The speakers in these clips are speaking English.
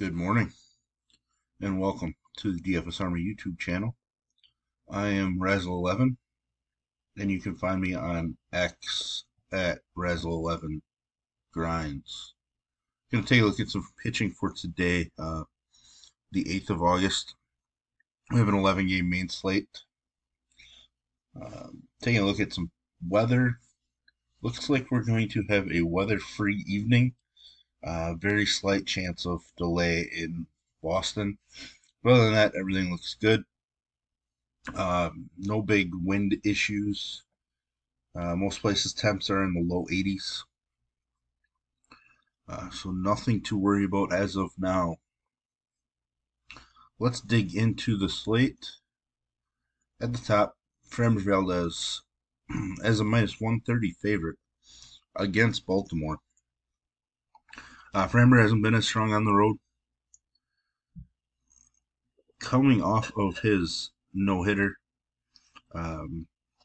Good morning and welcome to the DFS Army YouTube channel. I am Razzle11 and you can find me on X at Razzle11 Grinds. Going to take a look at some pitching for today, the 8th of August. We have an 11 game main slate. Taking a look at some weather. Looks like we're going to have a weather-free evening. Very slight chance of delay in Boston. But other than that, everything looks good. No big wind issues. Most places temps are in the low 80s. So nothing to worry about as of now. Let's dig into the slate. At the top, Framber Valdez as a minus 130 favorite against Baltimore. Framber hasn't been as strong on the road. Coming off of his no-hitter, I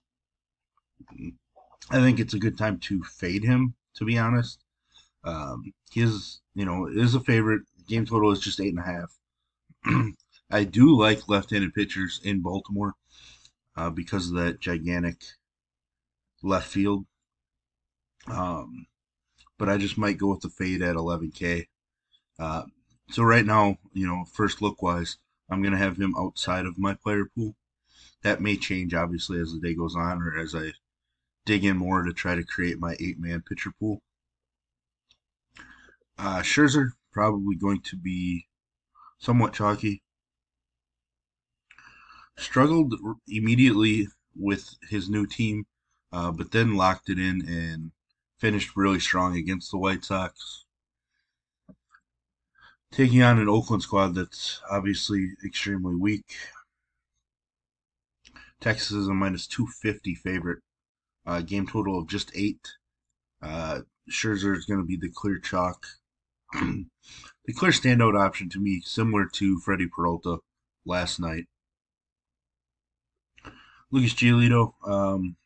think it's a good time to fade him, to be honest. He is a favorite. Game total is just 8.5. I do like left-handed pitchers in Baltimore because of that gigantic left field. But I just might go with the fade at 11K. So right now, first look wise, I'm going to have him outside of my player pool. That may change, obviously, as the day goes on or as I dig in more to try to create my 8-man pitcher pool. Scherzer, probably going to be somewhat chalky. Struggled immediately with his new team, but then locked it in and finished really strong against the White Sox. Taking on an Oakland squad that's obviously extremely weak. Texas is a minus 250 favorite. Game total of just 8. Scherzer is going to be the clear chalk. The clear standout option to me, similar to Freddie Peralta last night. Lucas Giolito, I'm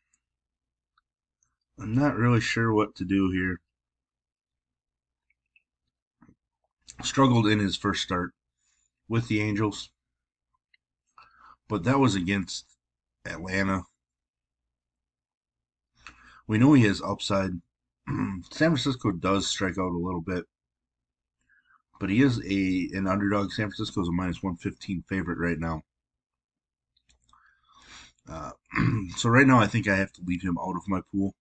not really sure what to do here. Struggled in his first start with the Angels, but that was against Atlanta. We know he has upside. San Francisco does strike out a little bit, but he is an underdog. San Francisco is a minus 115 favorite right now. So right now I think I have to leave him out of my pool.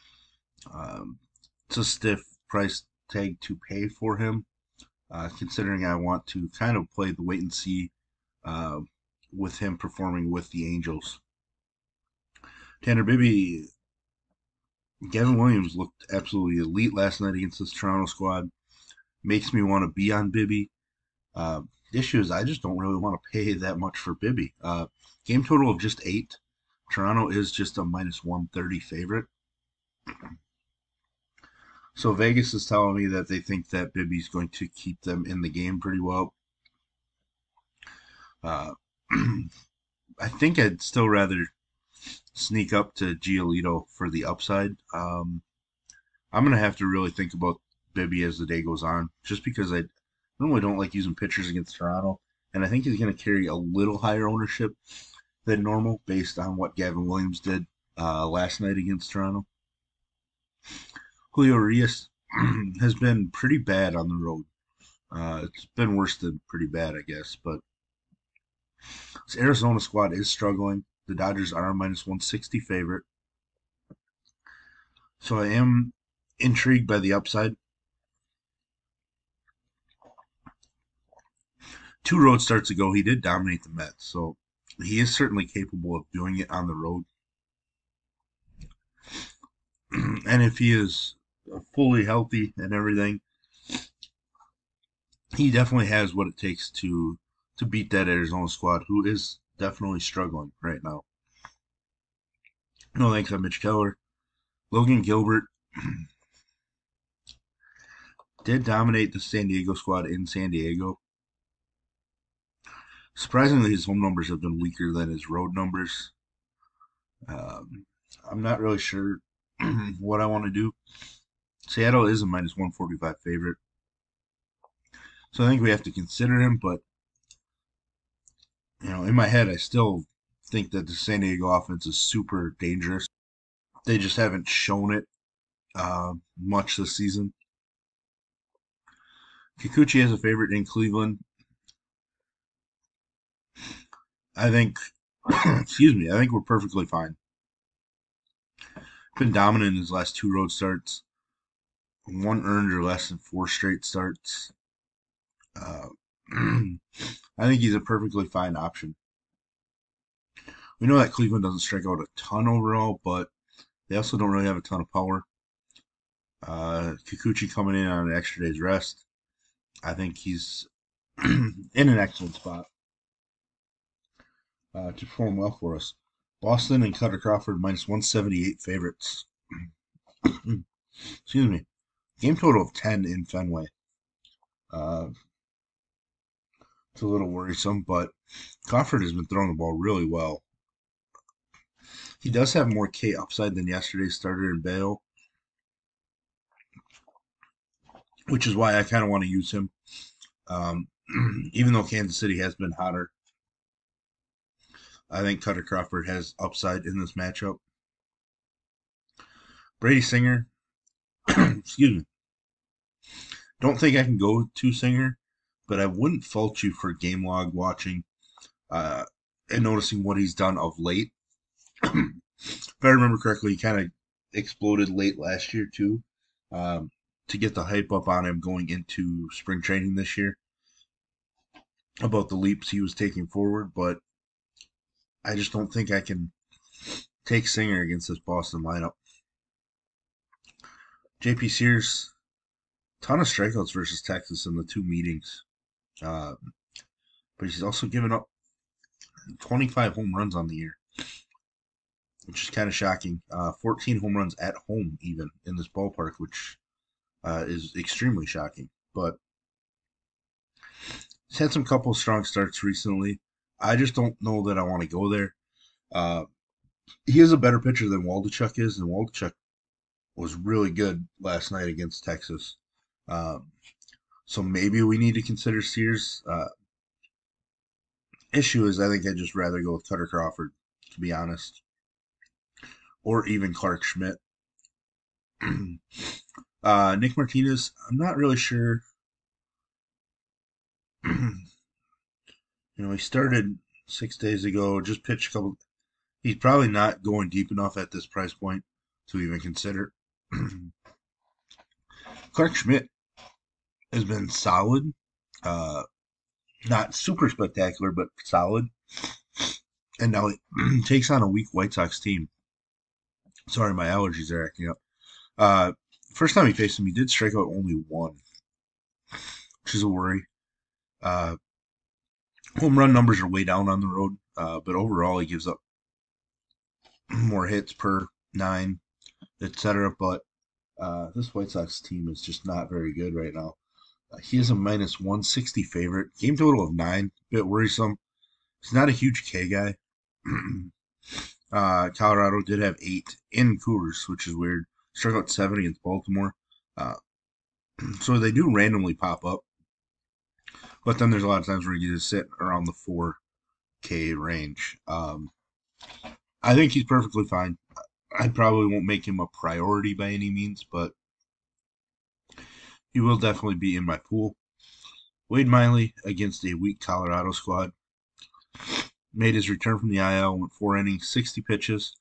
It's a stiff price tag to pay for him, considering I want to kind of play the wait and see with him performing with the Angels. Tanner Bibby, Gavin Williams looked absolutely elite last night against this Toronto squad. Makes me want to be on Bibby. The issue is I just don't really want to pay that much for Bibby. Game total of just 8. Toronto is just a minus 130 favorite. So Vegas is telling me that they think that Bibby's going to keep them in the game pretty well. I think I'd still rather sneak up to Giolito for the upside. I'm going to have to really think about Bibby as the day goes on, just because I normally don't like using pitchers against Toronto, and I think he's going to carry a little higher ownership than normal based on what Gavin Williams did last night against Toronto. Julio Urias has been pretty bad on the road. It's been worse than pretty bad, I guess, but this Arizona squad is struggling. The Dodgers are a minus 160 favorite. So I am intrigued by the upside. 2 road starts ago, he did dominate the Mets, so he is certainly capable of doing it on the road. And if he is fully healthy and everything, he definitely has what it takes to beat that Arizona squad, who is definitely struggling right now. No thanks on Mitch Keller. Logan Gilbert did dominate the San Diego squad in San Diego. Surprisingly, his home numbers have been weaker than his road numbers. I'm not really sure what I want to do. Seattle is a minus 145 favorite. So I think we have to consider him, but in my head, I still think that the San Diego offense is super dangerous. They just haven't shown it much this season. Kikuchi has a favorite in Cleveland. I think, excuse me, I think we're perfectly fine. Been dominant in his last two road starts, one earned or less in four straight starts. Uh, I think he's a perfectly fine option. We know that Cleveland doesn't strike out a ton overall, but they also don't really have a ton of power. Kikuchi coming in on an extra day's rest. I think he's in an excellent spot to perform well for us. Boston and Cutter Crawford minus 178 favorites. Excuse me. Game total of 10 in Fenway. Uh, it's a little worrisome, but Crawford has been throwing the ball really well. He does have more K upside than yesterday's starter in Bale, which is why I kind of want to use him. Um, even though Kansas City has been hotter, I think Cutter Crawford has upside in this matchup. Brady Singer, excuse me. Don't think I can go to Singer, but I wouldn't fault you for game log watching uh, and noticing what he's done of late. If I remember correctly, he kind of exploded late last year too, um, to get the hype up on him going into spring training this year about the leaps he was taking forward. But I just don't think I can take Singer against this Boston lineup. JP Sears, ton of strikeouts versus Texas in the two meetings, uh, but he's also given up 25 home runs on the year, which is kind of shocking. 14 home runs at home, even in this ballpark, which is extremely shocking. But he's had some couple strong starts recently. I just don't know that I want to go there. Uh, he is a better pitcher than Waldichuk is, and Waldichuk was really good last night against Texas. Um, so maybe we need to consider Sears. Issue is, I think I'd just rather go with Cutter Crawford, to be honest, or even Clark Schmidt. Nick Martinez, I'm not really sure. He started 6 days ago, just pitched a couple. He's probably not going deep enough at this price point to even consider. Clark Schmidt has been solid. Uh, Not super spectacular, but solid. And now he takes on a weak White Sox team. Sorry, my allergies are acting up. Uh, First time he faced him, he did strike out only one, which is a worry. Uh, Home run numbers are way down on the road, but overall he gives up more hits per nine, etc. But this White Sox team is just not very good right now. He is a minus 160 favorite. Game total of 9, bit worrisome. He's not a huge K guy. Colorado did have 8 in Coors, which is weird. Struck out 7 against Baltimore. Uh, so they do randomly pop up. But then there's a lot of times where you just sit around the 4K range. I think he's perfectly fine. I probably won't make him a priority by any means, but he will definitely be in my pool. Wade Miley against a weak Colorado squad. Made his return from the IL, went 4 innings, 60 pitches.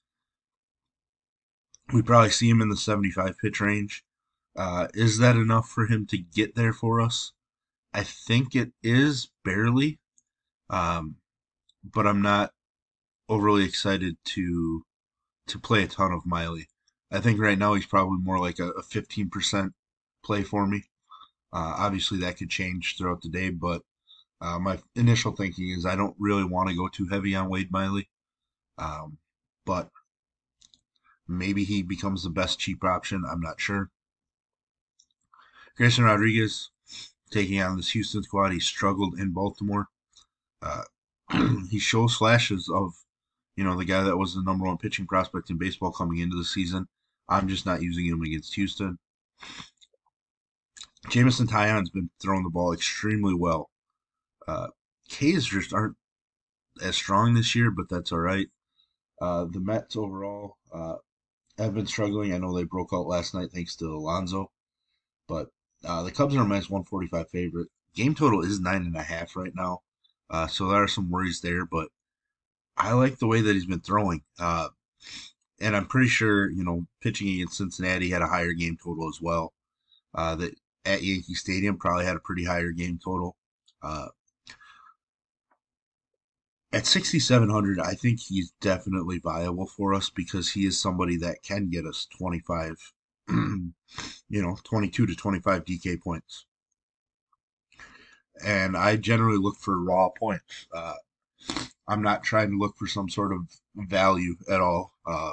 We probably see him in the 75 pitch range. Is that enough for him to get there for us? I think it is, barely. Um, but I'm not overly excited to play a ton of Miley. I think right now he's probably more like a 15% play for me. Obviously, that could change throughout the day, but my initial thinking is I don't really want to go too heavy on Wade Miley. But maybe he becomes the best cheap option. I'm not sure. Grayson Rodriguez taking on this Houston squad. He struggled in Baltimore. Uh, he shows flashes of, the guy that was the number one pitching prospect in baseball coming into the season. I'm just not using him against Houston. Jamison Tyon's been throwing the ball extremely well. Uh, K's just aren't as strong this year, but that's all right. The Mets overall have been struggling. I know they broke out last night thanks to Alonso, but the Cubs are a minus 145 favorite. Game total is 9.5 right now, so there are some worries there. But I like the way that he's been throwing, and I'm pretty sure pitching against Cincinnati had a higher game total as well. That at Yankee Stadium probably had a pretty higher game total. Uh, at 6,700, I think he's definitely viable for us because he is somebody that can get us 25, 22 to 25 DK points. And I generally look for raw points. I'm not trying to look for some sort of value at all,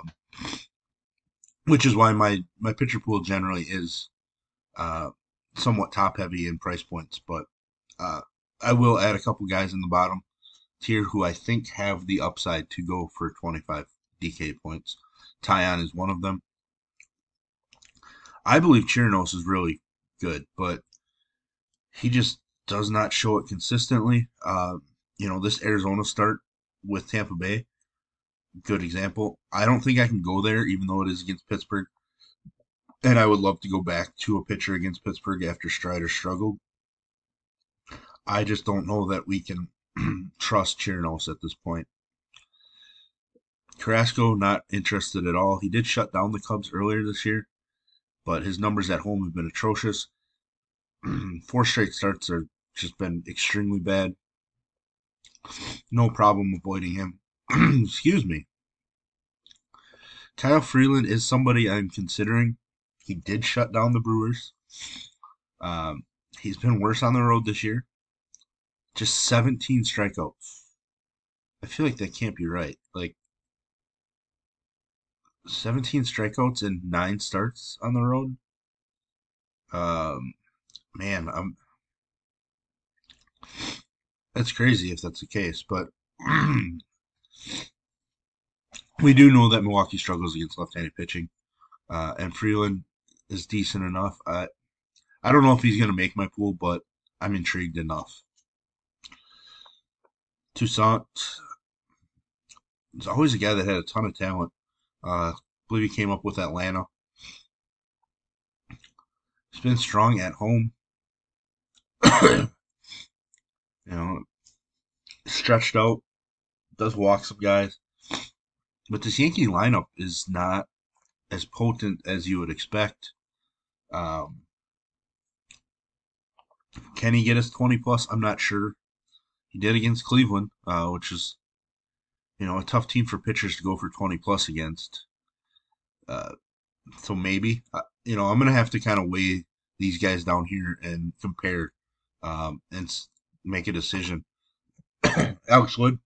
which is why my pitcher pool generally is uh, somewhat top heavy in price points. But uh, I will add a couple guys in the bottom tier who I think have the upside to go for 25 DK points. Tyon is one of them. I believe Chirinos is really good, but he just does not show it consistently. This Arizona start with Tampa Bay, good example. I don't think I can go there, even though it is against Pittsburgh. And I would love to go back to a pitcher against Pittsburgh after Strider struggled. I just don't know that we can trust Chirinos at this point. Carrasco, not interested at all. He did shut down the Cubs earlier this year, but his numbers at home have been atrocious. 4 straight starts are just been extremely bad. No problem avoiding him. Excuse me. Kyle Freeland is somebody I'm considering. He did shut down the Brewers. He's been worse on the road this year. Just 17 strikeouts. I feel like that can't be right. Like 17 strikeouts and 9 starts on the road. Um, man, that's crazy if that's the case. But we do know that Milwaukee struggles against left-handed pitching, and Freeland is decent enough. I don't know if he's going to make my pool, but I'm intrigued enough. Toussaint is always a guy that had a ton of talent. I believe he came up with Atlanta. He's been strong at home. you know, Stretched out, does walk some guys. But this Yankee lineup is not as potent as you would expect. Um, can he get us 20 plus? I'm not sure. He did against Cleveland, which is a tough team for pitchers to go for 20 plus against. Uh, so maybe I'm gonna have to kind of weigh these guys down here and compare and make a decision. Alex Wood,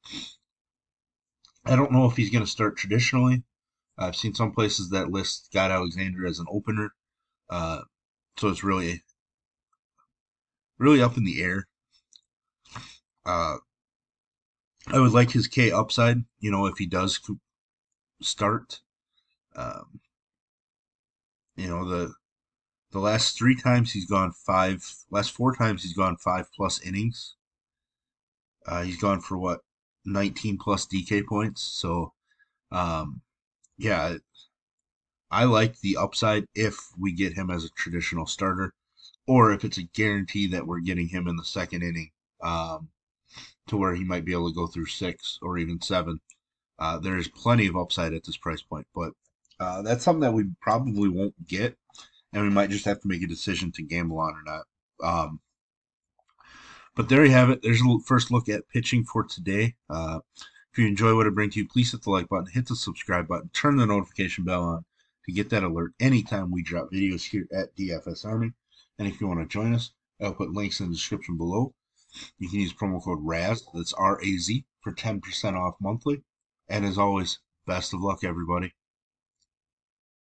I don't know if he's gonna start traditionally. I've seen some places that list Scott Alexander as an opener, uh, so it's really up in the air. Uh, I would like his K upside, if he does start. Um, the last 3 times he's gone last 4 times he's gone 5 plus innings. He's gone for what 19 plus DK points. So um, yeah, I like the upside if we get him as a traditional starter, or if it's a guarantee that we're getting him in the second inning, um, to where he might be able to go through 6 or even 7. There's plenty of upside at this price point, but that's something that we probably won't get, and we might just have to make a decision to gamble on or not. But there you have it. There's a first look at pitching for today. If you enjoy what I bring to you, please hit the like button, hit the subscribe button, turn the notification bell on to get that alert anytime we drop videos here at DFS Army. And if you want to join us, I'll put links in the description below. You can use promo code RAZ, that's RAZ, for 10% off monthly. And as always, best of luck, everybody.